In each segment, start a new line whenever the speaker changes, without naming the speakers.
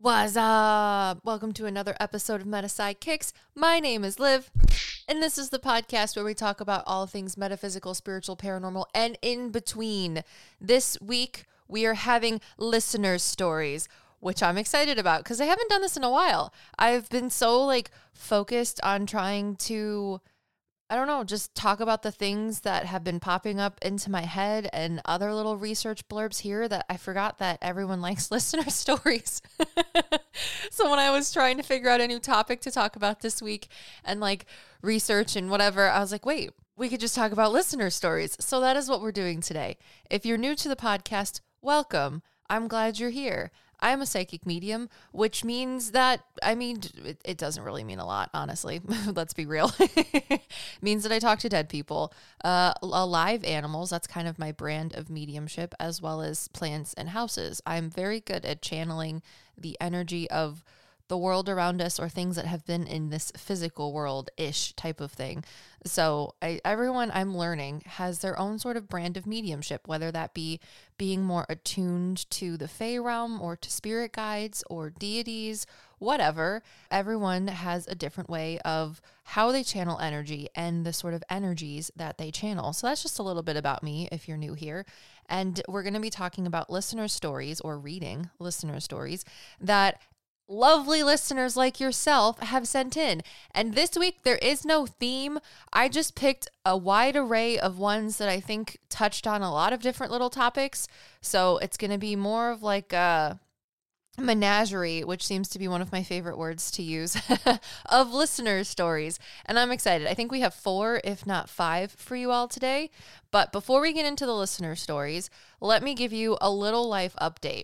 What's up? Welcome to another episode of Meta Sidekicks. My name is Liv, and this is the podcast where we talk about all things metaphysical, spiritual, paranormal, and in between. This week, we are having listeners' stories, which I'm excited about because I haven't done this in a while. I've been so focused on trying to, just talk about the things that have been popping up into my head and other little research blurbs here that I forgot that everyone likes listener stories. So when I was trying to figure out a new topic to talk about this week and research and whatever, I was like, wait, we could just talk about listener stories. So that is what we're doing today. If you're new to the podcast, welcome. I'm glad you're here. I'm a psychic medium, which means that, it doesn't really mean a lot, honestly. Let's be real. It means that I talk to dead people, alive animals. That's kind of my brand of mediumship, as well as plants and houses. I'm very good at channeling the energy of the world around us or things that have been in this physical world-ish type of thing. So everyone I'm learning has their own sort of brand of mediumship, whether that be being more attuned to the Fey realm or to spirit guides or deities, whatever. Everyone has a different way of how they channel energy and the sort of energies that they channel. So that's just a little bit about me if you're new here. And we're going to be talking about listener stories or reading listener stories that lovely listeners like yourself have sent in. And this week, there is no theme. I just picked a wide array of ones that I think touched on a lot of different little topics. So it's going to be more of a menagerie, which seems to be one of my favorite words to use, of listener stories. And I'm excited. I think we have 4, if not 5, for you all today. But before we get into the listener stories, let me give you a little life update.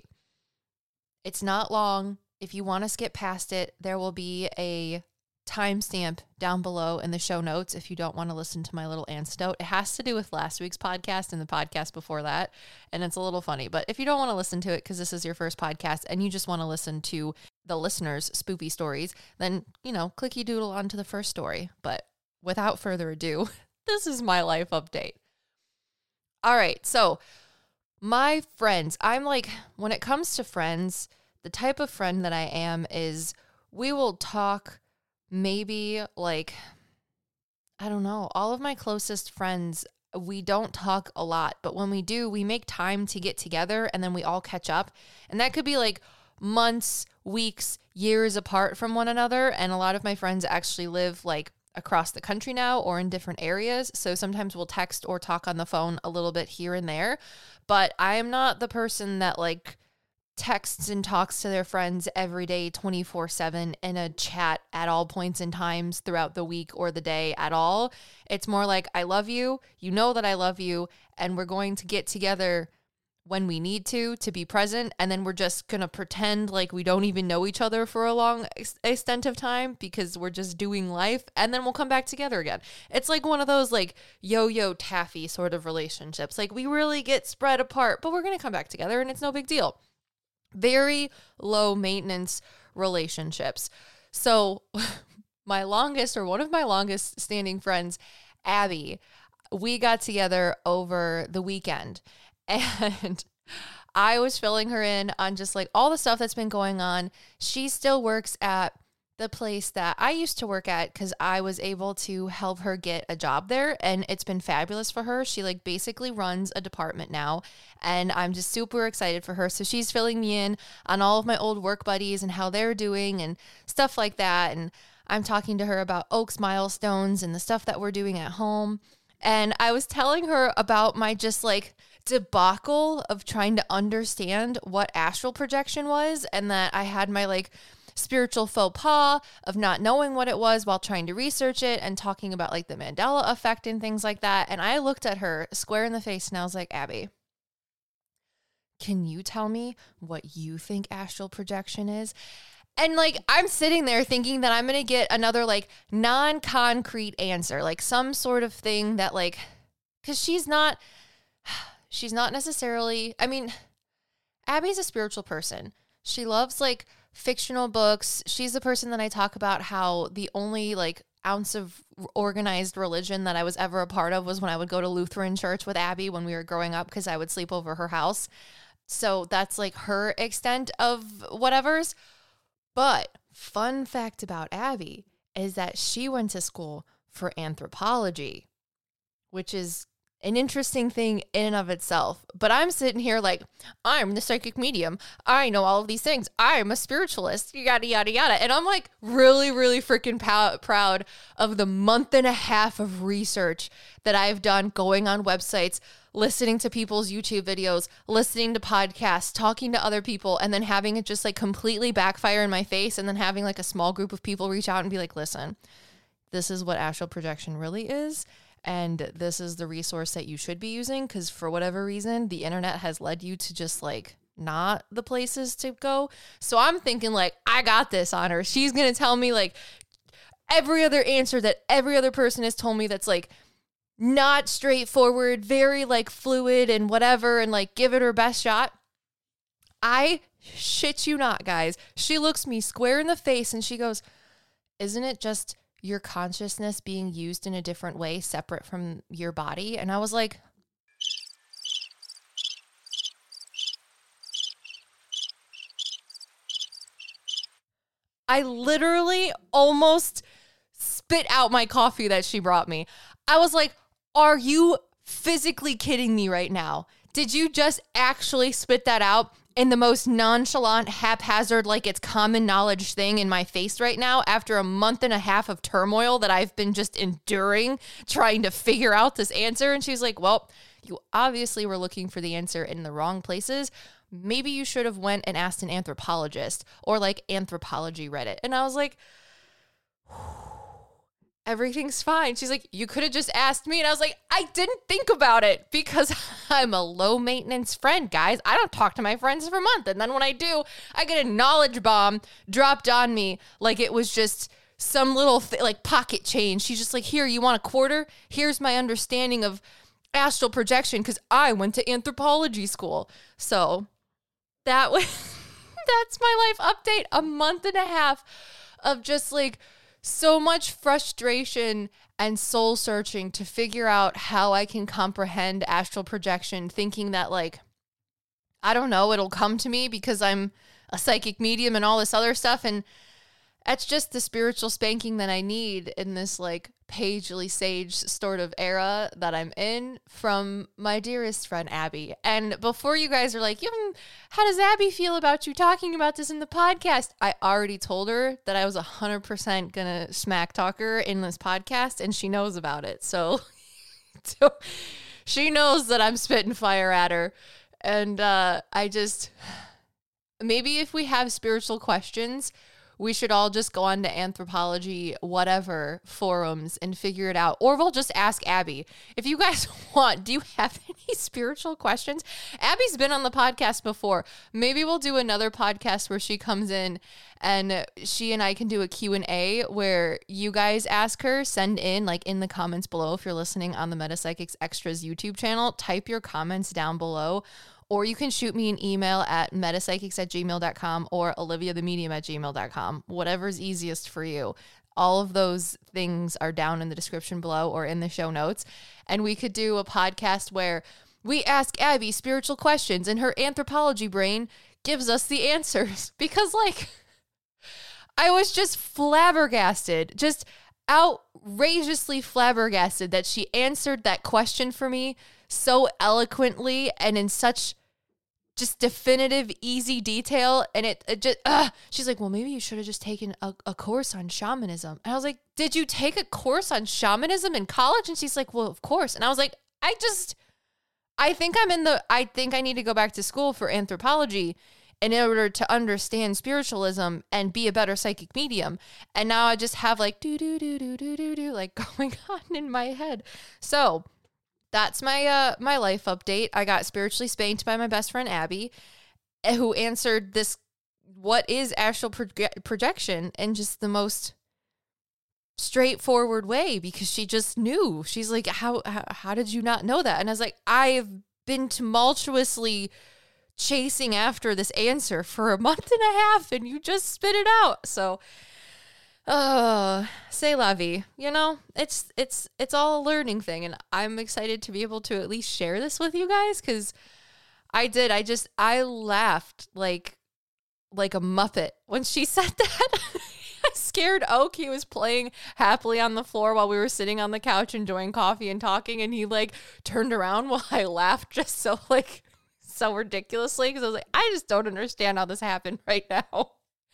It's not long. If you want to skip past it, there will be a timestamp down below in the show notes if you don't want to listen to my little anecdote. It has to do with last week's podcast and the podcast before that, and it's a little funny. But if you don't want to listen to it because this is your first podcast and you just want to listen to the listeners' spoopy stories, then, clicky doodle onto the first story. But without further ado, this is my life update. All right, so my friends, when it comes to friends, the type of friend that I am is we will talk maybe all of my closest friends, we don't talk a lot, but when we do, we make time to get together and then we all catch up. And that could be months, weeks, years apart from one another. And a lot of my friends actually live across the country now or in different areas. So sometimes we'll text or talk on the phone a little bit here and there. But I am not the person that texts and talks to their friends every day 24/7 in a chat at all points in times throughout the week or the day at all. It's more I love you, you know that I love you, and we're going to get together when we need to be present, and then we're just going to pretend we don't even know each other for a long extent of time because we're just doing life, and then we'll come back together again. It's one of those yo-yo taffy sort of relationships. We really get spread apart, but we're going to come back together, and it's no big deal. Very low maintenance relationships. So one of my longest standing friends, Abby, we got together over the weekend and I was filling her in on just all the stuff that's been going on. She still works at the place that I used to work at because I was able to help her get a job there, and it's been fabulous for her. She basically runs a department now, and I'm just super excited for her. So she's filling me in on all of my old work buddies and how they're doing and stuff like that. And I'm talking to her about Oaks milestones and the stuff that we're doing at home. And I was telling her about my just debacle of trying to understand what astral projection was, and that I had my spiritual faux pas of not knowing what it was while trying to research it and talking about the Mandela effect and things like that. And I looked at her square in the face and I was like, Abby, can you tell me what you think astral projection is? And I'm sitting there thinking that I'm going to get another non-concrete answer, some sort of thing that cause she's not necessarily, Abby's a spiritual person. She loves fictional books. She's the person that I talk about how the only ounce of organized religion that I was ever a part of was when I would go to Lutheran church with Abby when we were growing up because I would sleep over her house. So that's her extent of whatever's. But fun fact about Abby is that she went to school for anthropology, which is an interesting thing in and of itself. But I'm sitting here like, I'm the psychic medium. I know all of these things. I'm a spiritualist, yada, yada, yada. And I'm like really, really freaking proud of the month and a half of research that I've done, going on websites, listening to people's YouTube videos, listening to podcasts, talking to other people, and then having it just like completely backfire in my face, and then having like a small group of people reach out and be like, listen, this is what astral projection really is. And this is the resource that you should be using, because for whatever reason, the internet has led you to just like not the places to go. So I'm thinking like, I got this on her. She's going to tell me like every other answer that every other person has told me that's like not straightforward, very like fluid and whatever, and like give it her best shot. I shit you not, guys. She looks me square in the face and she goes, isn't it just your consciousness being used in a different way, separate from your body? And I was like, I literally almost spit out my coffee that she brought me. I was like, are you physically kidding me right now? Did you just actually spit that out in the most nonchalant, haphazard, like it's common knowledge thing in my face right now, after a month and a half of turmoil that I've been just enduring trying to figure out this answer? And she's like, well, you obviously were looking for the answer in the wrong places. Maybe you should have went and asked an anthropologist or like Anthropology Reddit. And I was like, everything's fine. She's like, you could have just asked me. And I was like, I didn't think about it because I'm a low maintenance friend, guys. I don't talk to my friends for a month. And then when I do, I get a knowledge bomb dropped on me like it was just some little like pocket change. She's just like, here, you want a quarter? Here's my understanding of astral projection because I went to anthropology school. So that was, that's my life update. A month and a half of just like so much frustration and soul searching to figure out how I can comprehend astral projection, thinking that like, I don't know, it'll come to me because I'm a psychic medium and all this other stuff. And that's just the spiritual spanking that I need in this like Pagely Sage sort of era that I'm in from my dearest friend, Abby. And before you guys are like, how does Abby feel about you talking about this in the podcast? I already told her that I was 100% gonna smack talk her in this podcast, and she knows about it. So she knows that I'm spitting fire at her. And maybe if we have spiritual questions, we should all just go on to anthropology, whatever, forums and figure it out. Or we'll just ask Abby. If you guys want, do you have any spiritual questions? Abby's been on the podcast before. Maybe we'll do another podcast where she comes in and she and I can do a Q&A where you guys ask her, send in like in the comments below. If you're listening on the Metapsychics Extras YouTube channel, type your comments down below. Or you can shoot me an email at metapsychics@gmail.com or oliviathemedium@gmail.com, whatever's easiest for you. All of those things are down in the description below or in the show notes. And we could do a podcast where we ask Abby spiritual questions and her anthropology brain gives us the answers. Because like, I was just flabbergasted, just outrageously flabbergasted that she answered that question for me so eloquently and in such just definitive, easy detail. And it just, she's like, well, maybe you should have just taken a course on shamanism. And I was like, did you take a course on shamanism in college? And she's like, well, of course. And I was like, I think I need to go back to school for anthropology in order to understand spiritualism and be a better psychic medium. And now I just have like do like going on in my head. So that's my my life update. I got spiritually spanked by my best friend Abby, who answered this, what is astral projection, in just the most straightforward way, because she just knew. She's like, how did you not know that? And I was like, I've been tumultuously chasing after this answer for a month and a half, and you just spit it out. So c'est la vie, you know, it's all a learning thing. And I'm excited to be able to at least share this with you guys. Cause I laughed like like a Muppet when she said that. I scared Oak. He was playing happily on the floor while we were sitting on the couch enjoying coffee and talking, and he like turned around while I laughed just so ridiculously, because I was like, I just don't understand how this happened right now.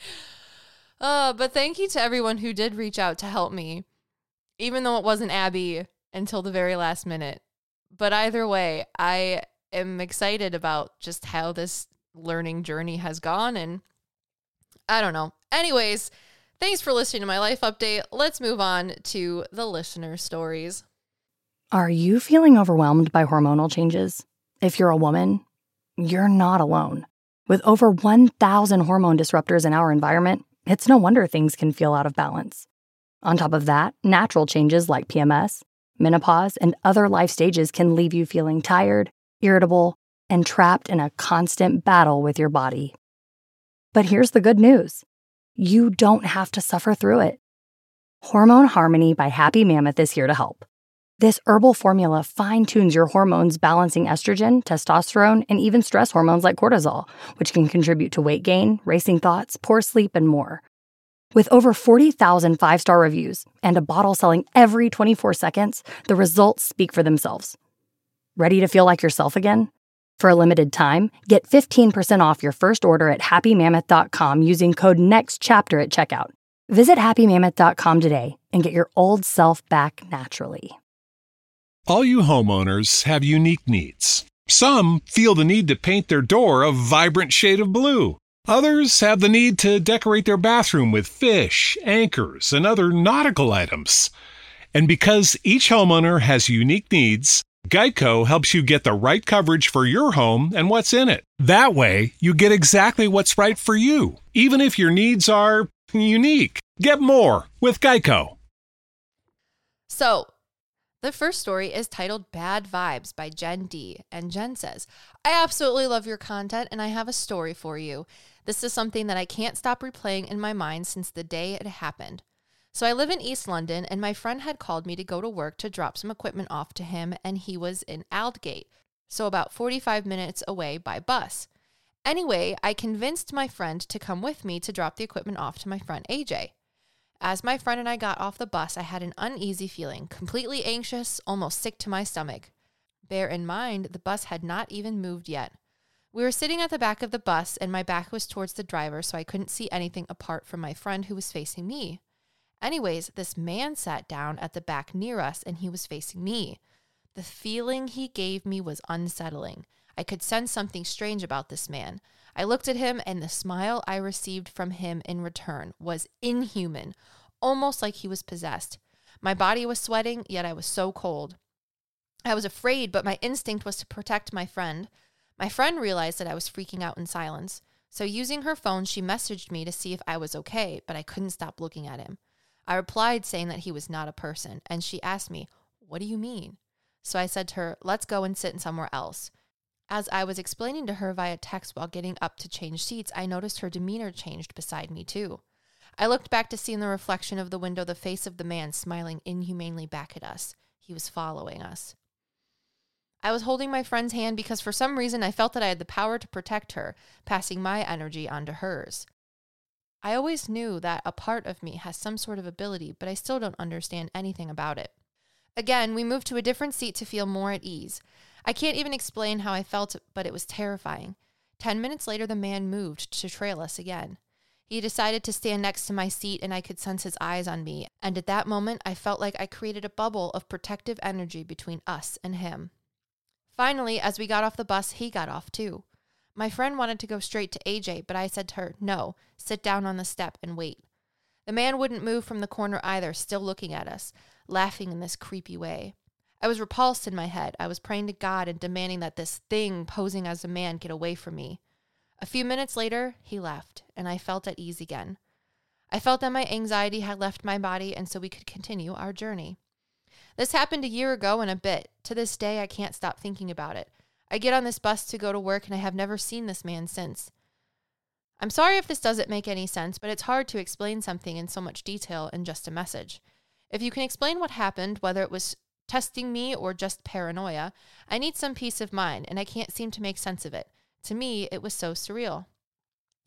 But thank you to everyone who did reach out to help me, even though it wasn't Abby until the very last minute. But either way, I am excited about just how this learning journey has gone, and I don't know. Anyways, thanks for listening to my life update. Let's move on to the listener stories.
Are you feeling overwhelmed by hormonal changes? If you're a woman, you're not alone. With over 1,000 hormone disruptors in our environment, it's no wonder things can feel out of balance. On top of that, natural changes like PMS, menopause, and other life stages can leave you feeling tired, irritable, and trapped in a constant battle with your body. But here's the good news. You don't have to suffer through it. Hormone Harmony by Happy Mammoth is here to help. This herbal formula fine-tunes your hormones, balancing estrogen, testosterone, and even stress hormones like cortisol, which can contribute to weight gain, racing thoughts, poor sleep, and more. With over 40,000 five-star reviews and a bottle selling every 24 seconds, the results speak for themselves. Ready to feel like yourself again? For a limited time, get 15% off your first order at happymammoth.com using code NEXTCHAPTER at checkout. Visit happymammoth.com today and get your old self back naturally.
All you homeowners have unique needs. Some feel the need to paint their door a vibrant shade of blue. Others have the need to decorate their bathroom with fish, anchors, and other nautical items. And because each homeowner has unique needs, Geico helps you get the right coverage for your home and what's in it. That way, you get exactly what's right for you, even if your needs are unique. Get more with Geico.
So, the first story is titled Bad Vibes by Jen D. And Jen says, I absolutely love your content and I have a story for you. This is something that I can't stop replaying in my mind since the day it happened. So I live in East London and my friend had called me to go to work to drop some equipment off to him, and he was in Aldgate, so about 45 minutes away by bus. Anyway, I convinced my friend to come with me to drop the equipment off to my friend AJ. As my friend and I got off the bus, I had an uneasy feeling, completely anxious, almost sick to my stomach. Bear in mind, the bus had not even moved yet. We were sitting at the back of the bus, and my back was towards the driver, so I couldn't see anything apart from my friend who was facing me. Anyways, this man sat down at the back near us, and he was facing me. The feeling he gave me was unsettling. I could sense something strange about this man. I looked at him, and the smile I received from him in return was inhuman, almost like he was possessed. My body was sweating, yet I was so cold. I was afraid, but my instinct was to protect my friend. My friend realized that I was freaking out in silence. So using her phone, she messaged me to see if I was okay, but I couldn't stop looking at him. I replied saying that he was not a person, and she asked me, "What do you mean?" So I said to her, "Let's go and sit somewhere else." As I was explaining to her via text while getting up to change seats, I noticed her demeanor changed beside me too. I looked back to see in the reflection of the window the face of the man smiling inhumanely back at us. He was following us. I was holding my friend's hand because for some reason I felt that I had the power to protect her, passing my energy onto hers. I always knew that a part of me has some sort of ability, but I still don't understand anything about it. Again, we moved to a different seat to feel more at ease. I can't even explain how I felt, but it was terrifying. 10 minutes later, the man moved to trail us again. He decided to stand next to my seat, and I could sense his eyes on me, and at that moment, I felt like I created a bubble of protective energy between us and him. Finally, as we got off the bus, he got off too. My friend wanted to go straight to AJ, but I said to her, "No, sit down on the step and wait." The man wouldn't move from the corner either, still looking at us, laughing in this creepy way. I was repulsed in my head. I was praying to God and demanding that this thing posing as a man get away from me. A few minutes later, he left, and I felt at ease again. I felt that my anxiety had left my body, and so we could continue our journey. This happened a year ago and a bit. To this day, I can't stop thinking about it. I get on this bus to go to work, and I have never seen this man since. I'm sorry if this doesn't make any sense, but it's hard to explain something in so much detail in just a message. If you can explain what happened, whether it was testing me or just paranoia, I need some peace of mind, and I can't seem to make sense of it. To me, it was so surreal.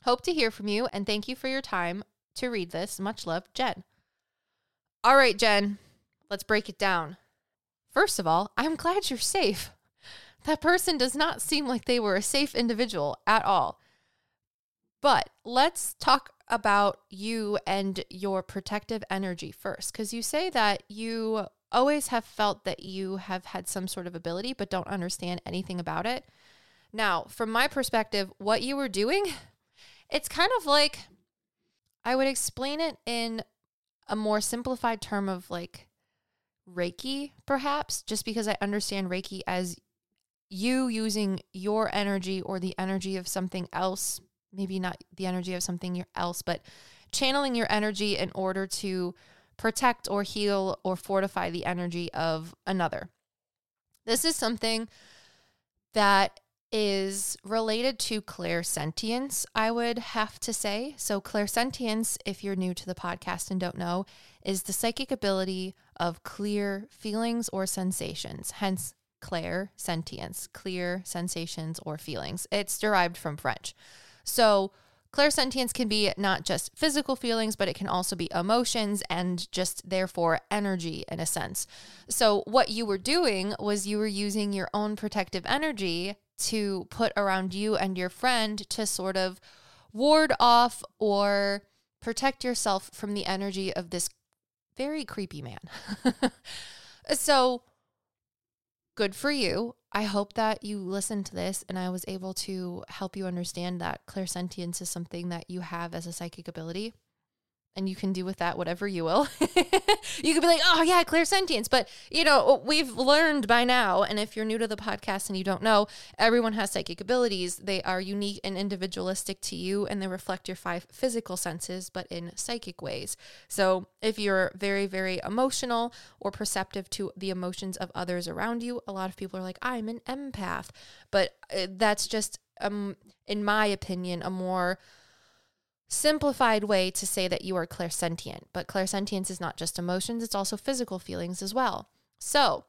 Hope to hear from you, and thank you for your time to read this. Much love, Jen. All right, Jen, let's break it down. First of all, I'm glad you're safe. That person does not seem like they were a safe individual at all. But let's talk about you and your protective energy first, because you say that you always have felt that you have had some sort of ability, but don't understand anything about it. Now, from my perspective, what you were doing, it's kind of like, I would explain it in a more simplified term of like Reiki, perhaps, just because I understand Reiki as you using your energy or the energy of something else, maybe not the energy of something else, but channeling your energy in order to protect or heal or fortify the energy of another. This is something that is related to clairsentience, I would have to say. So clairsentience, if you're new to the podcast and don't know, is the psychic ability of clear feelings or sensations, hence clairsentience, clear sensations or feelings. It's derived from French. So clairsentience can be not just physical feelings, but it can also be emotions and just therefore energy in a sense. So what you were doing was you were using your own protective energy to put around you and your friend to sort of ward off or protect yourself from the energy of this very creepy man. So good for you. I hope that you listened to this and I was able to help you understand that clairsentience is something that you have as a psychic ability. And you can do with that whatever you will. You could be like, oh yeah, clairsentience. But, you know, we've learned by now, and if you're new to the podcast and you don't know, everyone has psychic abilities. They are unique and individualistic to you, and they reflect your 5 physical senses, but in psychic ways. So if you're very, very emotional or perceptive to the emotions of others around you, a lot of people are like, I'm an empath. But that's just, in my opinion, a more simplified way to say that you are clairsentient. But clairsentience is not just emotions, it's also physical feelings as well. So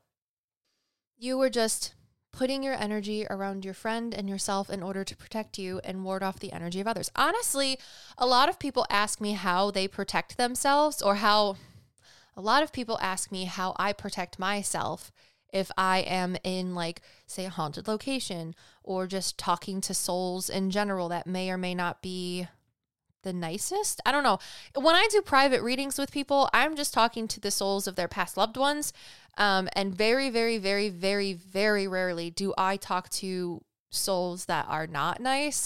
you were just putting your energy around your friend and yourself in order to protect you and ward off the energy of others. Honestly, a lot of people ask me how they protect themselves, or a lot of people ask me how I protect myself if I am in, like, say, a haunted location, or just talking to souls in general that may or may not be the nicest. I don't know. When I do private readings with people, I'm just talking to the souls of their past loved ones. And very, very, very, very, very rarely do I talk to souls that are not nice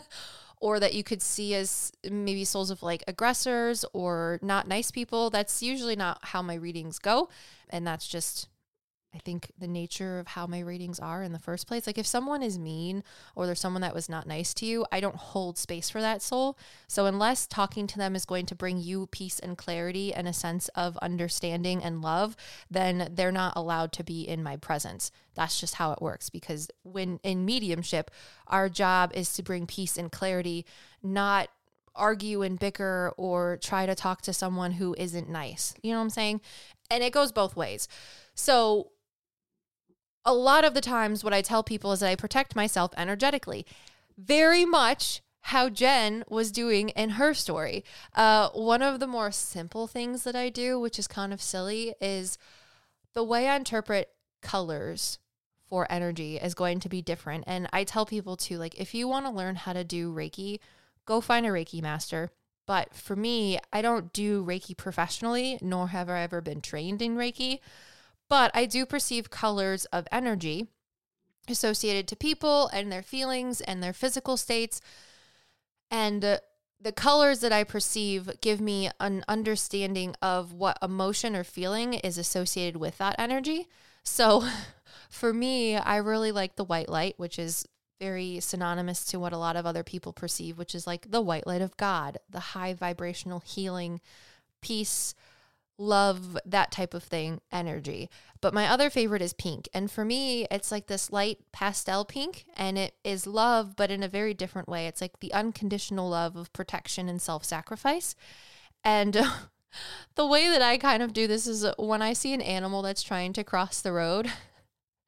or that you could see as maybe souls of like aggressors or not nice people. That's usually not how my readings go. And that's just, I think, the nature of how my readings are in the first place. Like if someone is mean or there's someone that was not nice to you, I don't hold space for that soul. So unless talking to them is going to bring you peace and clarity and a sense of understanding and love, then they're not allowed to be in my presence. That's just how it works, because when in mediumship, our job is to bring peace and clarity, not argue and bicker or try to talk to someone who isn't nice. You know what I'm saying? And it goes both ways. So a lot of the times what I tell people is that I protect myself energetically. Very much how Jen was doing in her story. One of the more simple things that I do, which is kind of silly, is the way I interpret colors for energy is going to be different. And I tell people too, like, if you want to learn how to do Reiki, go find a Reiki master. But for me, I don't do Reiki professionally, nor have I ever been trained in Reiki. But I do perceive colors of energy associated to people and their feelings and their physical states. And the colors that I perceive give me an understanding of what emotion or feeling is associated with that energy. So for me, I really like the white light, which is very synonymous to what a lot of other people perceive, which is like the white light of God, the high vibrational healing, peace, love, that type of thing, energy. But my other favorite is pink. And for me, it's like this light pastel pink, and it is love, but in a very different way. It's like the unconditional love of protection and self-sacrifice. And the way that I kind of do this is when I see an animal that's trying to cross the road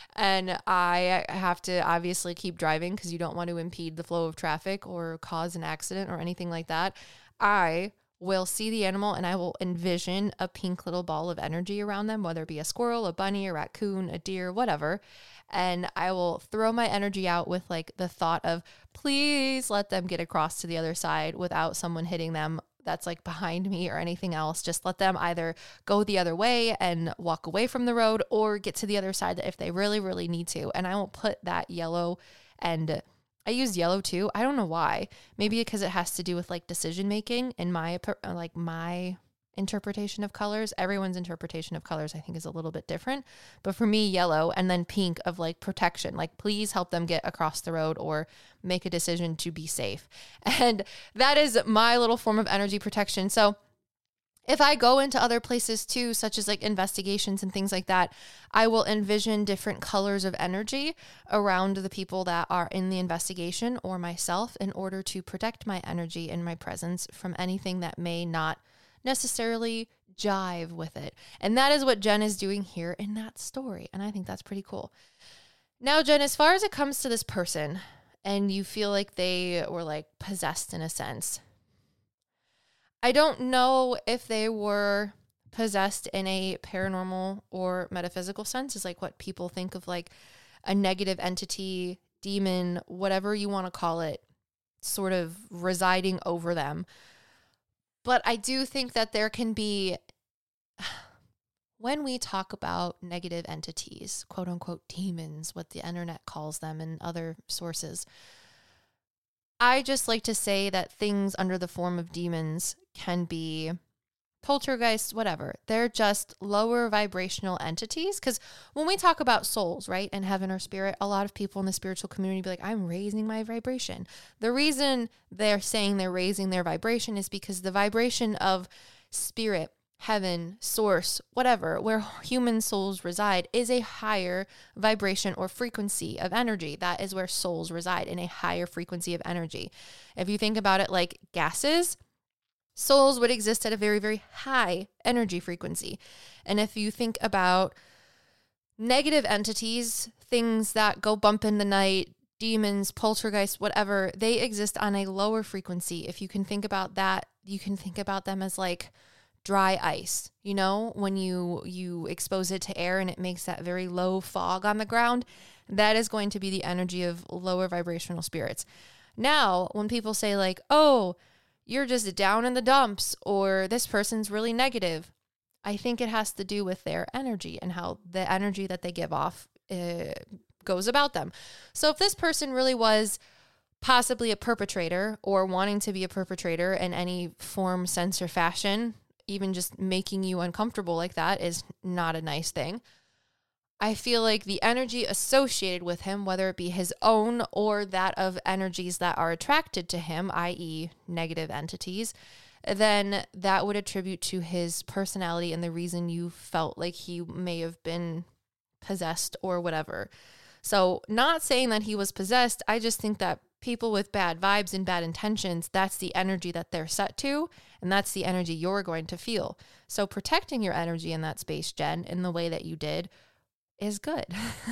and I have to obviously keep driving because you don't want to impede the flow of traffic or cause an accident or anything like that, I will see the animal and I will envision a pink little ball of energy around them, whether it be a squirrel, a bunny, a raccoon, a deer, whatever. And I will throw my energy out with like the thought of, please let them get across to the other side without someone hitting them that's like behind me or anything else. Just let them either go the other way and walk away from the road or get to the other side if they really, really need to. And I will put that yellow, and I use yellow too. I don't know why. Maybe because it has to do with like decision making and my interpretation of colors. Everyone's interpretation of colors, I think, is a little bit different. But for me, yellow, and then pink of like protection, like please help them get across the road or make a decision to be safe. And that is my little form of energy protection. So if I go into other places too, such as like investigations and things like that, I will envision different colors of energy around the people that are in the investigation or myself in order to protect my energy and my presence from anything that may not necessarily jive with it. And that is what Jen is doing here in that story. And I think that's pretty cool. Now, Jen, as far as it comes to this person and you feel like they were like possessed in a sense, I don't know if they were possessed in a paranormal or metaphysical sense, is like what people think of like a negative entity, demon, whatever you want to call it, sort of residing over them. But I do think that there can be, when we talk about negative entities, quote unquote demons, what the internet calls them and other sources, I just like to say that things under the form of demons can be poltergeists, whatever. They're just lower vibrational entities. Because when we talk about souls, right, and heaven or spirit, a lot of people in the spiritual community be like, I'm raising my vibration. The reason they're saying they're raising their vibration is because the vibration of spirit, heaven, source, whatever, where human souls reside, is a higher vibration or frequency of energy. That is where souls reside, in a higher frequency of energy. If you think about it like gases, souls would exist at a very, very high energy frequency. And if you think about negative entities, things that go bump in the night, demons, poltergeists, whatever, they exist on a lower frequency. If you can think about that, you can think about them as like dry ice. You know, when you expose it to air and it makes that very low fog on the ground, that is going to be the energy of lower vibrational spirits. Now, when people say like, oh, you're just down in the dumps, or this person's really negative, I think it has to do with their energy and how the energy that they give off goes about them. So if this person really was possibly a perpetrator or wanting to be a perpetrator in any form, sense, or fashion, even just making you uncomfortable like that is not a nice thing. I feel like the energy associated with him, whether it be his own or that of energies that are attracted to him, i.e. negative entities, then that would attribute to his personality and the reason you felt like he may have been possessed or whatever. So not saying that he was possessed, I just think that people with bad vibes and bad intentions, that's the energy that they're set to, and that's the energy you're going to feel. So protecting your energy in that space, Jen, in the way that you did, is good.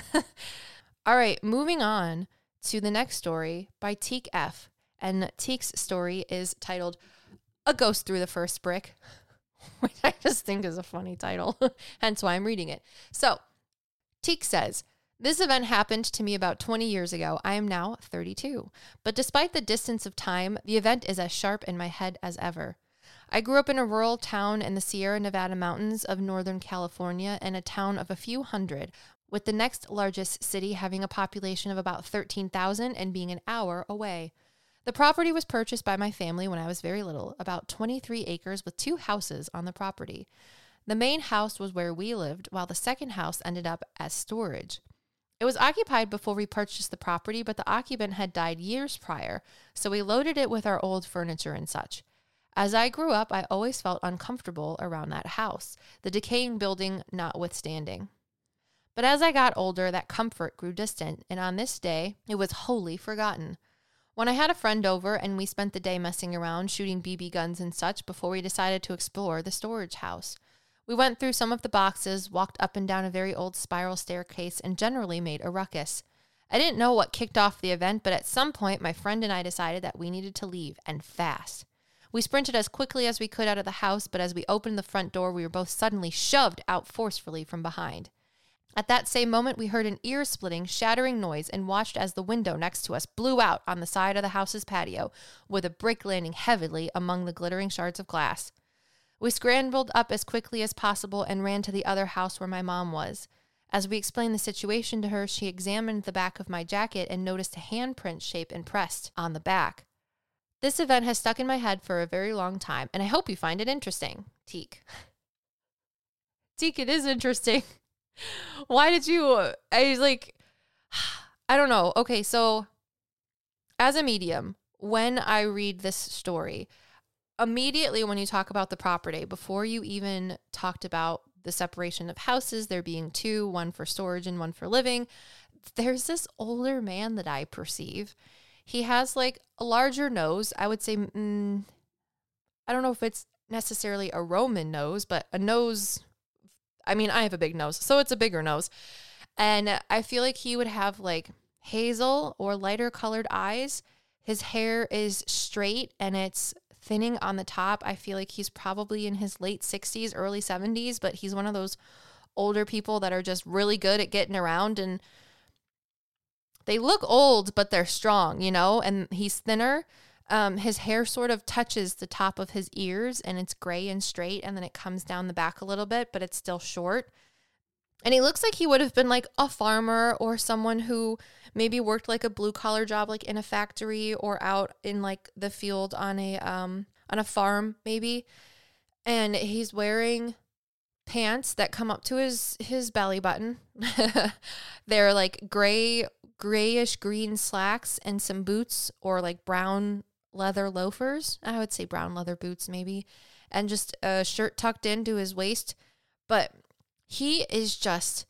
All right, moving on to the next story by Teak F. And Teak's story is titled A Ghost Through the First Brick, which I just think is a funny title, hence why I'm reading it. So Teak says, this event happened to me about 20 years ago. I am now 32. But despite the distance of time, the event is as sharp in my head as ever. I grew up in a rural town in the Sierra Nevada mountains of Northern California, in a town of a few hundred, with the next largest city having a population of about 13,000 and being an hour away. The property was purchased by my family when I was very little, about 23 acres with 2 houses on the property. The main house was where we lived, while the second house ended up as storage. It was occupied before we purchased the property, but the occupant had died years prior, so we loaded it with our old furniture and such. As I grew up, I always felt uncomfortable around that house, the decaying building notwithstanding. But as I got older, that comfort grew distant, and on this day, it was wholly forgotten. When I had a friend over and we spent the day messing around, shooting BB guns and such before we decided to explore the storage house. We went through some of the boxes, walked up and down a very old spiral staircase, and generally made a ruckus. I didn't know what kicked off the event, but at some point, my friend and I decided that we needed to leave, and fast. We sprinted as quickly as we could out of the house, but as we opened the front door, we were both suddenly shoved out forcefully from behind. At that same moment, we heard an ear-splitting, shattering noise and watched as the window next to us blew out on the side of the house's patio, with a brick landing heavily among the glittering shards of glass. We scrambled up as quickly as possible and ran to the other house where my mom was. As we explained the situation to her, she examined the back of my jacket and noticed a handprint shape impressed on the back. This event has stuck in my head for a very long time, and I hope you find it interesting. Teak. Teak, it is interesting. Why did you, I don't know. Okay, so as a medium, when I read this story, immediately when you talk about the property, before you even talked about the separation of houses, there being two, one for storage and one for living, there's this older man that I perceive. He has like a larger nose. I would say, I don't know if it's necessarily a Roman nose, but a nose. I mean, I have a big nose, so it's a bigger nose. And I feel like he would have like hazel or lighter colored eyes. His hair is straight and it's thinning on the top. I feel like he's probably in his late 60s, early 70s, but he's one of those older people that are just really good at getting around, and they look old, but they're strong, you know, and he's thinner. His hair sort of touches the top of his ears and it's gray and straight, and then it comes down the back a little bit, but it's still short. And he looks like he would have been like a farmer or someone who maybe worked like a blue collar job, like in a factory or out in like the field on a farm maybe. And he's wearing pants that come up to his belly button. They're like grayish green slacks and some boots, or like brown leather loafers. I would say brown leather boots maybe. And just a shirt tucked into his waist. But he is just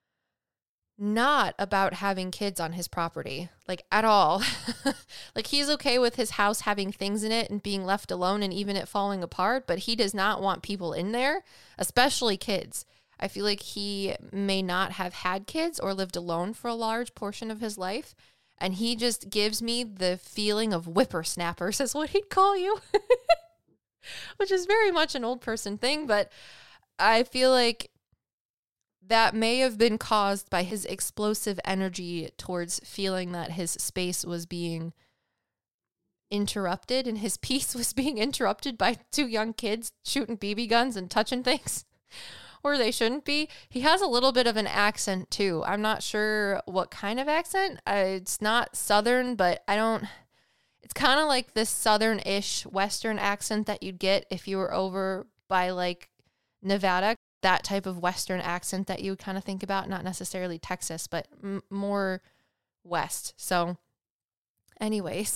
not about having kids on his property, like at all. Like he's okay with his house having things in it and being left alone and even it falling apart, but he does not want people in there, especially kids. I feel like he may not have had kids or lived alone for a large portion of his life. And he just gives me the feeling of whippersnappers is what he'd call you, which is very much an old person thing. But I feel like that may have been caused by his explosive energy towards feeling that his space was being interrupted and his peace was being interrupted by two young kids shooting BB guns and touching things where they shouldn't be. He has a little bit of an accent too. I'm not sure what kind of accent. It's not Southern, but it's kind of like this Southern-ish Western accent that you'd get if you were over by like Nevada. That type of Western accent that you would kind of think about, not necessarily Texas, but more West. So anyways,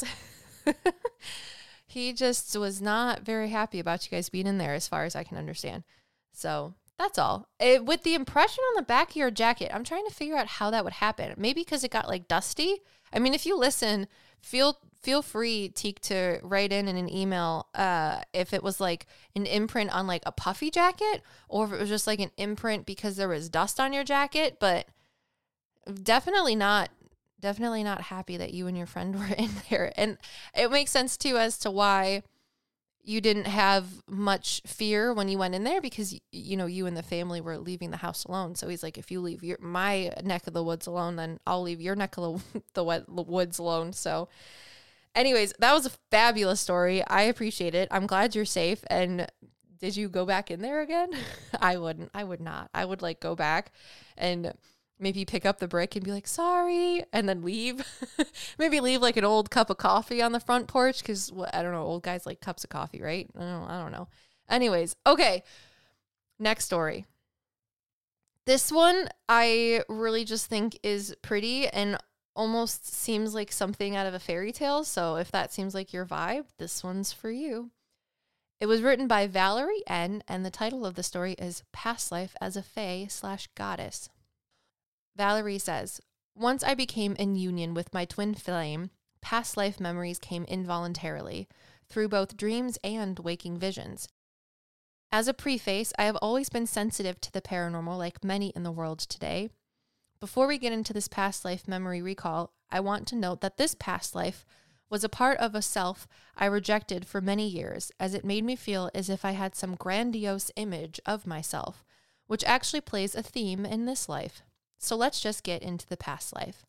he just was not very happy about you guys being in there as far as I can understand. So that's all. With the impression on the back of your jacket, I'm trying to figure out how that would happen. Maybe because it got like dusty. I mean, if you listen, feel free, Teak, to write in an email if it was like an imprint on like a puffy jacket or if it was just like an imprint because there was dust on your jacket. But definitely not happy that you and your friend were in there. And it makes sense too as to why you didn't have much fear when you went in there, because you know you and the family were leaving the house alone. So he's like, if you leave my neck of the woods alone, then I'll leave your neck of the woods alone. So anyways, that was a fabulous story. I appreciate it. I'm glad you're safe. And did you go back in there again? I wouldn't. I would not. I would like go back and maybe pick up the brick and be like, sorry, and then leave. Maybe leave like an old cup of coffee on the front porch, because I don't know, old guys like cups of coffee, right? I don't know. Anyways, okay, next story. This one I really just think is pretty and almost seems like something out of a fairy tale. So if that seems like your vibe, this one's for you. It was written by Valerie N., and the title of the story is Past Life as a Fae/Goddess. Valerie says, once I became in union with my twin flame, past life memories came involuntarily, through both dreams and waking visions. As a preface, I have always been sensitive to the paranormal, like many in the world today. Before we get into this past life memory recall, I want to note that this past life was a part of a self I rejected for many years, as it made me feel as if I had some grandiose image of myself, which actually plays a theme in this life. So let's just get into the past life.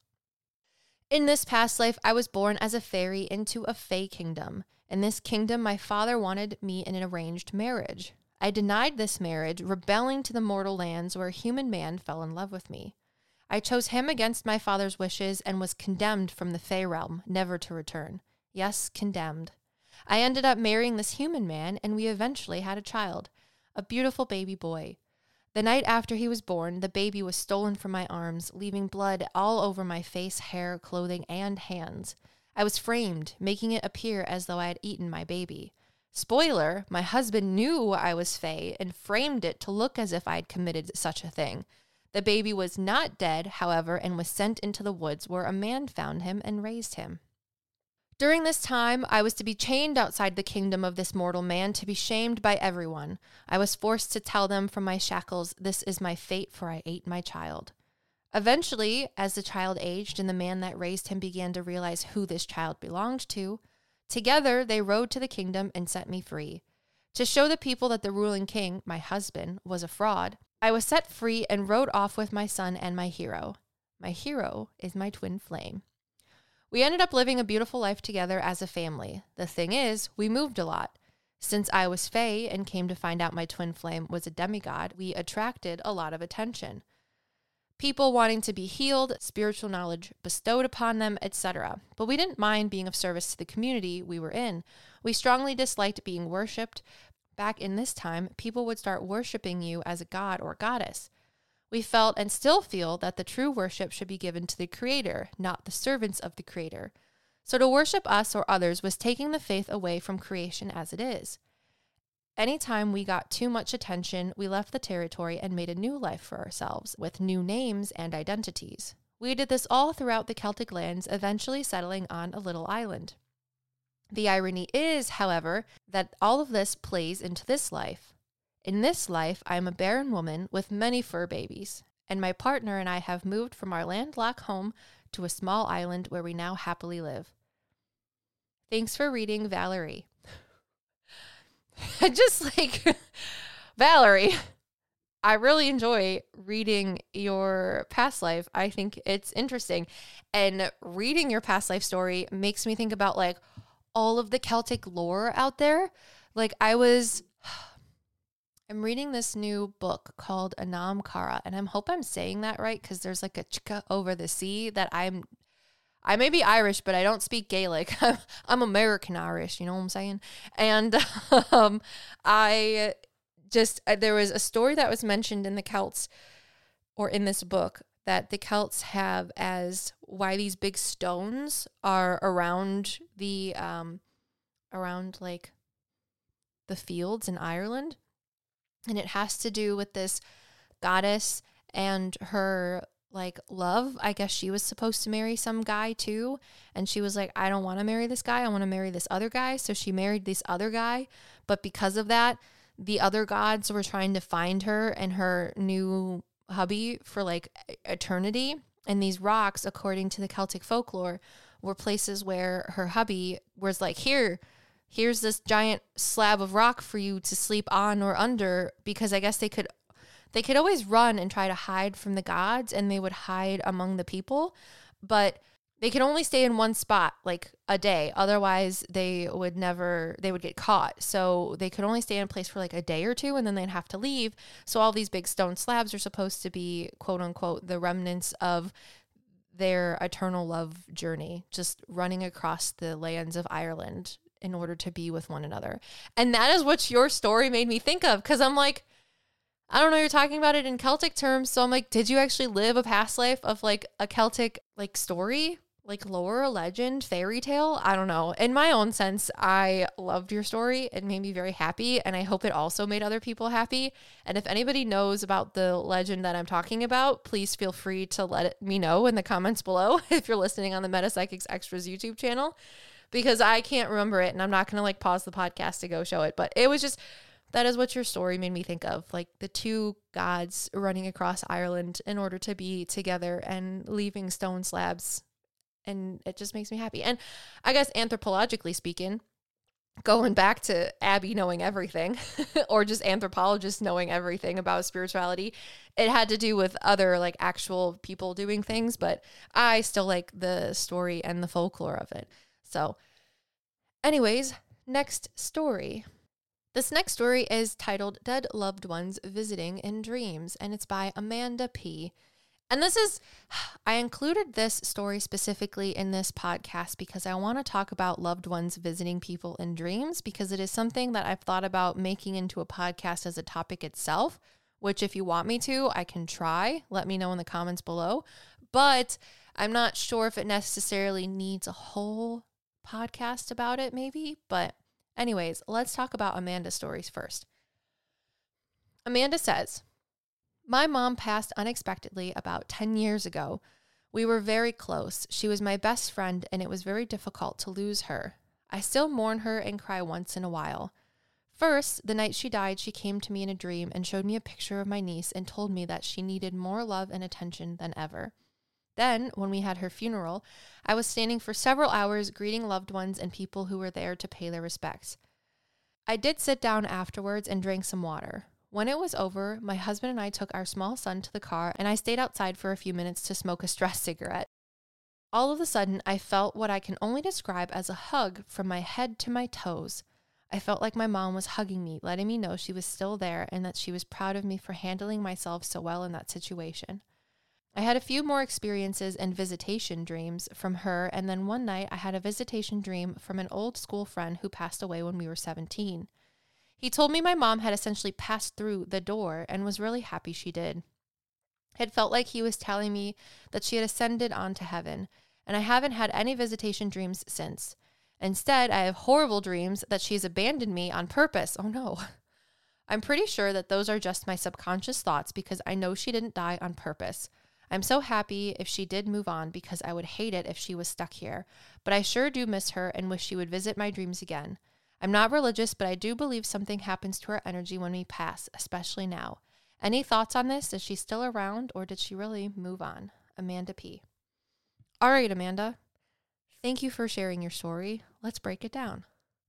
In this past life, I was born as a fairy into a fae kingdom. In this kingdom, my father wanted me in an arranged marriage. I denied this marriage, rebelling to the mortal lands where a human man fell in love with me. I chose him against my father's wishes and was condemned from the fae realm, never to return. Yes, condemned. I ended up marrying this human man, and we eventually had a child, a beautiful baby boy. The night after he was born, the baby was stolen from my arms, leaving blood all over my face, hair, clothing, and hands. I was framed, making it appear as though I had eaten my baby. Spoiler, my husband knew I was fae and framed it to look as if I had committed such a thing. The baby was not dead, however, and was sent into the woods where a man found him and raised him. During this time, I was to be chained outside the kingdom of this mortal man to be shamed by everyone. I was forced to tell them from my shackles, "This is my fate, for I ate my child." Eventually, as the child aged and the man that raised him began to realize who this child belonged to, together they rode to the kingdom and set me free. To show the people that the ruling king, my husband, was a fraud, I was set free and rode off with my son and my hero. My hero is my twin flame. We ended up living a beautiful life together as a family. The thing is, we moved a lot. Since I was fae and came to find out my twin flame was a demigod, we attracted a lot of attention. People wanting to be healed, spiritual knowledge bestowed upon them, etc. But we didn't mind being of service to the community we were in. We strongly disliked being worshipped. Back in this time, people would start worshiping you as a god or goddess. We felt and still feel that the true worship should be given to the Creator, not the servants of the Creator. So to worship us or others was taking the faith away from creation as it is. Anytime we got too much attention, we left the territory and made a new life for ourselves, with new names and identities. We did this all throughout the Celtic lands, eventually settling on a little island. The irony is, however, that all of this plays into this life. In this life, I am a barren woman with many fur babies, and my partner and I have moved from our landlocked home to a small island where we now happily live. Thanks for reading, Valerie. Valerie, I really enjoy reading your past life. I think it's interesting. And reading your past life story makes me think about all of the Celtic lore out there. I'm reading this new book called Anam Cara, and I hope I'm saying that right because there's a chika over the sea that I may be Irish, but I don't speak Gaelic. I'm American Irish, you know what I'm saying? And there was a story that was mentioned in the Celts, or in this book, that the Celts have as why these big stones are around the fields in Ireland. And it has to do with this goddess and her love. I guess she was supposed to marry some guy too. And she was like, I don't want to marry this guy. I want to marry this other guy. So she married this other guy. But because of that, the other gods were trying to find her and her new hubby for eternity. And these rocks, according to the Celtic folklore, were places where her hubby was here's this giant slab of rock for you to sleep on or under, because I guess they could always run and try to hide from the gods, and they would hide among the people, but they could only stay in one spot a day. Otherwise they would get caught. So they could only stay in a place for a day or two, and then they'd have to leave. So all these big stone slabs are supposed to be, quote unquote, the remnants of their eternal love journey, just running across the lands of Ireland in order to be with one another. And that is what your story made me think of, because I'm I don't know, you're talking about it in Celtic terms, so I'm did you actually live a past life of a Celtic story, lore, legend, fairy tale? I don't know. In my own sense, I loved your story. It made me very happy, and I hope it also made other people happy. And if anybody knows about the legend that I'm talking about, please feel free to let me know in the comments below if you're listening on the Metapsychics Extras YouTube channel, because I can't remember it, and I'm not going to pause the podcast to go show it. But it was just that is what your story made me think of, like the two gods running across Ireland in order to be together and leaving stone slabs. And it just makes me happy. And I guess anthropologically speaking, going back to Abby knowing everything or just anthropologists knowing everything about spirituality, it had to do with other like actual people doing things, but I still like the story and the folklore of it. So anyways, next story. This next story is titled Dead Loved Ones Visiting in Dreams, and it's by Amanda P. And I included this story specifically in this podcast because I want to talk about loved ones visiting people in dreams, because it is something that I've thought about making into a podcast as a topic itself, which if you want me to, I can try. Let me know in the comments below. But I'm not sure if it necessarily needs a whole podcast about it, maybe. But anyways, let's talk about Amanda's stories first. Amanda says, my mom passed unexpectedly about 10 years ago. We were very close. She was my best friend, and it was very difficult to lose her. I still mourn her and cry once in a while. First, the night she died, she came to me in a dream and showed me a picture of my niece and told me that she needed more love and attention than ever. Then, when we had her funeral, I was standing for several hours greeting loved ones and people who were there to pay their respects. I did sit down afterwards and drank some water. When it was over, my husband and I took our small son to the car, and I stayed outside for a few minutes to smoke a stress cigarette. All of a sudden, I felt what I can only describe as a hug from my head to my toes. I felt like my mom was hugging me, letting me know she was still there and that she was proud of me for handling myself so well in that situation. I had a few more experiences and visitation dreams from her, and then one night I had a visitation dream from an old school friend who passed away when we were 17. He told me my mom had essentially passed through the door and was really happy she did. It felt like he was telling me that she had ascended on to heaven, and I haven't had any visitation dreams since. Instead, I have horrible dreams that she's abandoned me on purpose. Oh no. I'm pretty sure that those are just my subconscious thoughts because I know she didn't die on purpose. I'm so happy if she did move on because I would hate it if she was stuck here, but I sure do miss her and wish she would visit my dreams again. I'm not religious, but I do believe something happens to our energy when we pass, especially now. Any thoughts on this? Is she still around or did she really move on? Amanda P. All right, Amanda. Thank you for sharing your story. Let's break it down.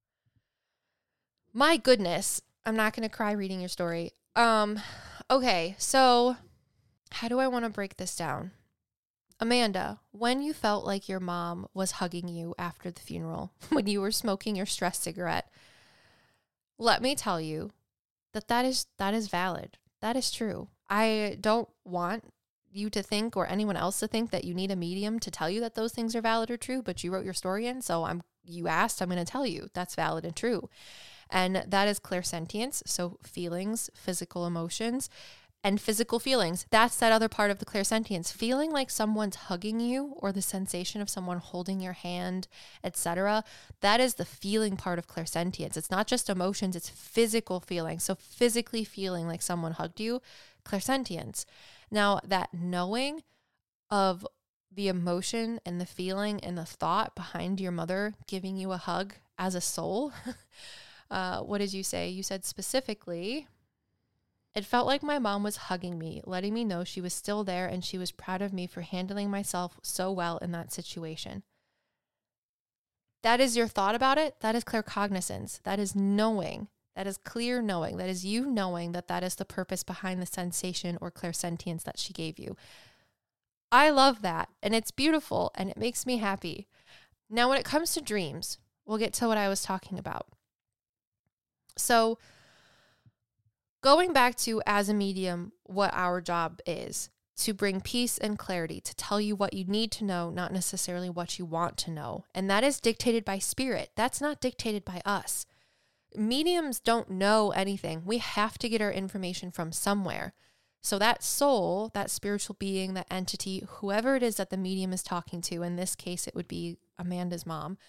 My goodness. I'm not going to cry reading your story. Okay, so how do I want to break this down? Amanda, when you felt like your mom was hugging you after the funeral, when you were smoking your stress cigarette, let me tell you that is valid. That is true. I don't want you to think or anyone else to think that you need a medium to tell you that those things are valid or true, but you wrote your story in, so you asked, I'm going to tell you that's valid and true. And that is clairsentience, so feelings, physical emotions, and physical feelings. That's that other part of the clairsentience. Feeling like someone's hugging you or the sensation of someone holding your hand, etc. That is the feeling part of clairsentience. It's not just emotions, it's physical feeling. So physically feeling like someone hugged you, clairsentience. Now that knowing of the emotion and the feeling and the thought behind your mother giving you a hug as a soul, what did you say? You said specifically, it felt like my mom was hugging me, letting me know she was still there and she was proud of me for handling myself so well in that situation. That is your thought about it. That is claircognizance. That is knowing. That is clear knowing. That is you knowing that that is the purpose behind the sensation or clairsentience that she gave you. I love that, and it's beautiful, and it makes me happy. Now, when it comes to dreams, we'll get to what I was talking about. So, going back to, as a medium, what our job is, to bring peace and clarity, to tell you what you need to know, not necessarily what you want to know. And that is dictated by spirit. That's not dictated by us. Mediums don't know anything. We have to get our information from somewhere. So that soul, that spiritual being, that entity, whoever it is that the medium is talking to, in this case, it would be Amanda's mom,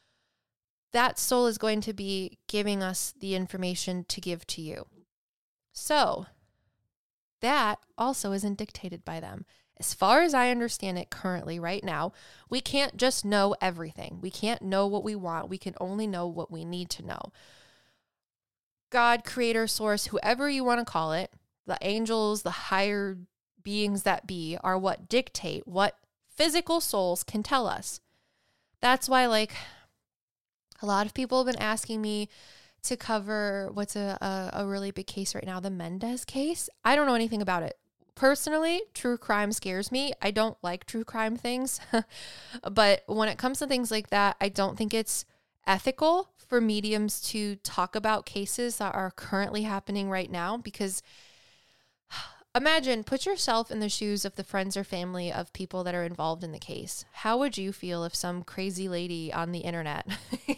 that soul is going to be giving us the information to give to you. So that also isn't dictated by them. As far as I understand it currently, right now, we can't just know everything. We can't know what we want. We can only know what we need to know. God, creator, source, whoever you want to call it, the angels, the higher beings that be, are what dictate what physical souls can tell us. That's why, like, a lot of people have been asking me to cover what's a really big case right now, the Mendez case. I don't know anything about it. Personally, true crime scares me. I don't like true crime things. But when it comes to things like that, I don't think it's ethical for mediums to talk about cases that are currently happening right now, because imagine, put yourself in the shoes of the friends or family of people that are involved in the case. How would you feel if some crazy lady on the internet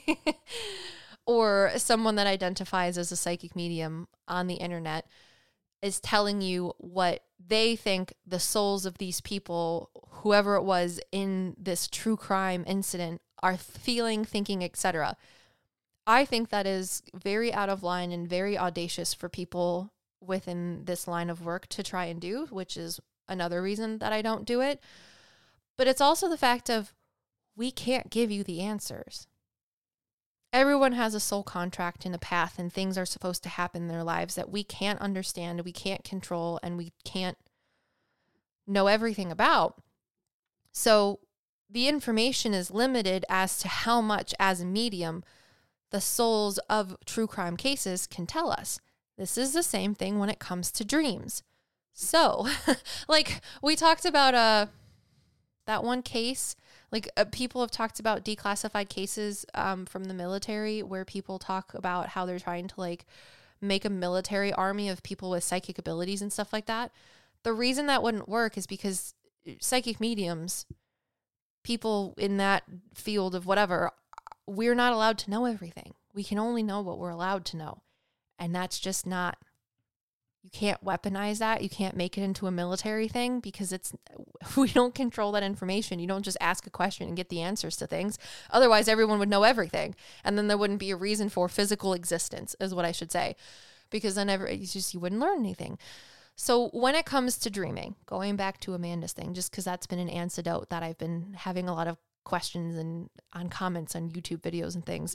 or someone that identifies as a psychic medium on the internet is telling you what they think the souls of these people, whoever it was in this true crime incident, are feeling, thinking, etc.? I think that is very out of line and very audacious for people within this line of work to try and do, which is another reason that I don't do it. But it's also the fact of, we can't give you the answers. Everyone has a soul contract and a path, and things are supposed to happen in their lives that we can't understand, we can't control, and we can't know everything about. So the information is limited as to how much, as a medium, the souls of true crime cases can tell us. This is the same thing when it comes to dreams. So, like we talked about that one case, like people have talked about declassified cases from the military, where people talk about how they're trying to like make a military army of people with psychic abilities and stuff like that. The reason that wouldn't work is because psychic mediums, people in that field of whatever, we're not allowed to know everything. We can only know what we're allowed to know. And that's just not, you can't weaponize that. You can't make it into a military thing, because we don't control that information. You don't just ask a question and get the answers to things. Otherwise, everyone would know everything. And then there wouldn't be a reason for physical existence, is what I should say. Because then you wouldn't learn anything. So when it comes to dreaming, going back to Amanda's thing, just because that's been an antidote that I've been having a lot of questions and on comments on YouTube videos and things.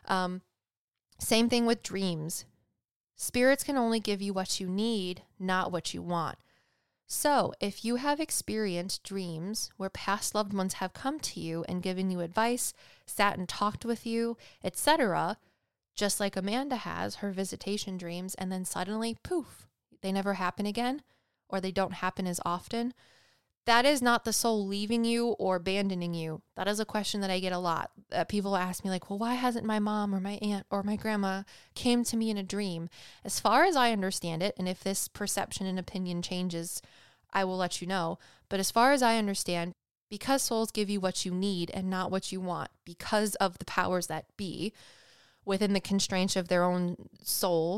Same thing with dreams. Spirits can only give you what you need, not what you want. So if you have experienced dreams where past loved ones have come to you and given you advice, sat and talked with you, etc., just like Amanda has her visitation dreams, and then suddenly, poof, they never happen again, or they don't happen as often, that is not the soul leaving you or abandoning you. That is a question that I get a lot. People ask me like, well, why hasn't my mom or my aunt or my grandma came to me in a dream? As far as I understand it, and if this perception and opinion changes, I will let you know. But as far as I understand, because souls give you what you need and not what you want, because of the powers that be, within the constraints of their own soul,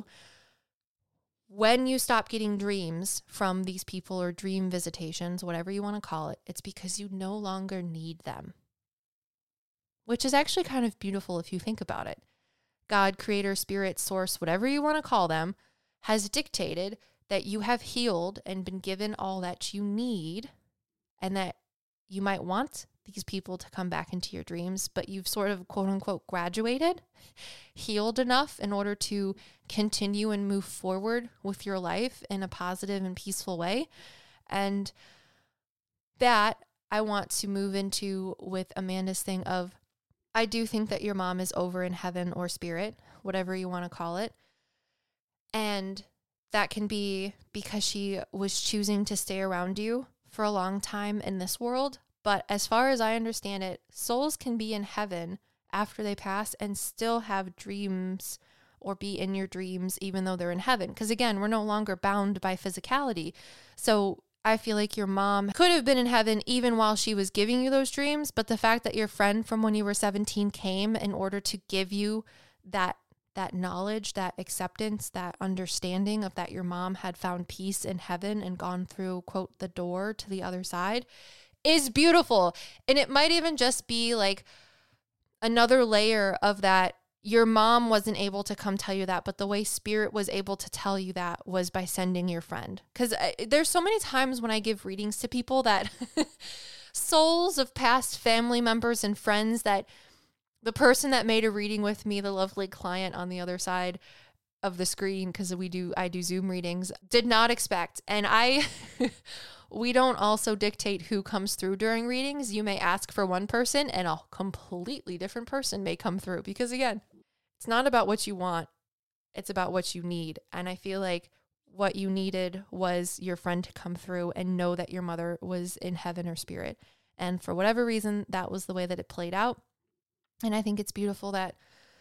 when you stop getting dreams from these people or dream visitations, whatever you want to call it, it's because you no longer need them. Which is actually kind of beautiful if you think about it. God, creator, spirit, source, whatever you want to call them, has dictated that you have healed and been given all that you need, and that you might want these people to come back into your dreams, but you've sort of, quote unquote, graduated, healed enough in order to continue and move forward with your life in a positive and peaceful way. And that I want to move into with Amanda's thing of, I do think that your mom is over in heaven or spirit, whatever you want to call it. And that can be because she was choosing to stay around you for a long time in this world. But as far as I understand it, souls can be in heaven after they pass and still have dreams or be in your dreams even though they're in heaven. Because again, we're no longer bound by physicality. So I feel like your mom could have been in heaven even while she was giving you those dreams. But the fact that your friend from when you were 17 came in order to give you that knowledge, that acceptance, that understanding of that your mom had found peace in heaven and gone through, quote, the door to the other side, is beautiful. And it might even just be like another layer of that. Your mom wasn't able to come tell you that, but the way spirit was able to tell you that was by sending your friend. Because there's so many times when I give readings to people that souls of past family members and friends, that the person that made a reading with me, the lovely client on the other side of the screen because I do Zoom readings. Did not expect. And we don't also dictate who comes through during readings. You may ask for one person and a completely different person may come through because, again, it's not about what you want. It's about what you need. And I feel like what you needed was your friend to come through and know that your mother was in heaven or spirit. And for whatever reason, that was the way that it played out. And I think it's beautiful that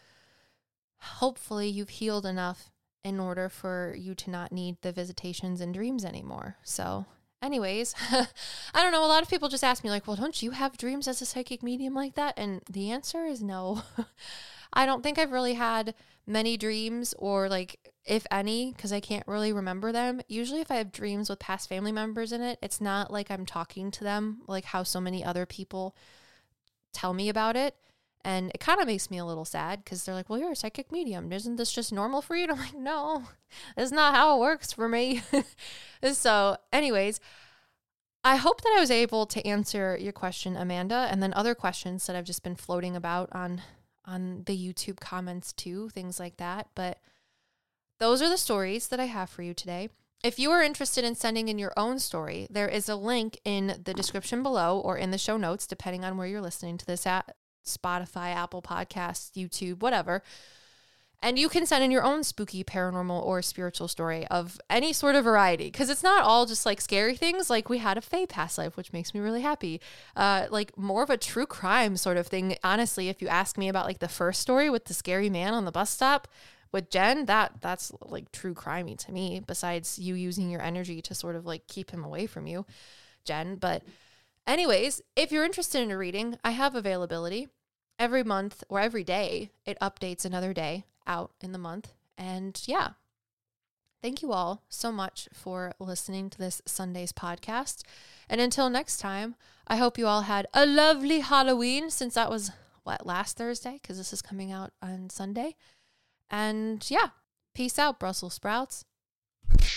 hopefully you've healed enough in order for you to not need the visitations and dreams anymore. So anyways, I don't know. A lot of people just ask me like, well, don't you have dreams as a psychic medium like that? And the answer is no. I don't think I've really had many dreams, or like, if any, because I can't really remember them. Usually if I have dreams with past family members in it, it's not like I'm talking to them like how so many other people tell me about it. And it kind of makes me a little sad because they're like, well, you're a psychic medium. Isn't this just normal for you? And I'm like, no, that's not how it works for me. So anyways, I hope that I was able to answer your question, Amanda, and then other questions that I've just been floating about on the YouTube comments too, things like that. But those are the stories that I have for you today. If you are interested in sending in your own story, there is a link in the description below or in the show notes, depending on where you're listening to this at. Spotify, Apple Podcasts, YouTube, whatever. And you can send in your own spooky, paranormal, or spiritual story of any sort of variety, because it's not all just like scary things. Like we had a Fae past life, which makes me really happy. Like more of a true crime sort of thing. Honestly, if you ask me about like the first story with the scary man on the bus stop with Jen, that's like true crimey to me, besides you using your energy to sort of like keep him away from you, Jen. But anyways, if you're interested in a reading, I have availability. Every month or every day, it updates another day out in the month. And yeah, thank you all so much for listening to this Sunday's podcast. And until next time, I hope you all had a lovely Halloween, since that was, last Thursday? Because this is coming out on Sunday. And yeah, peace out, Brussels sprouts.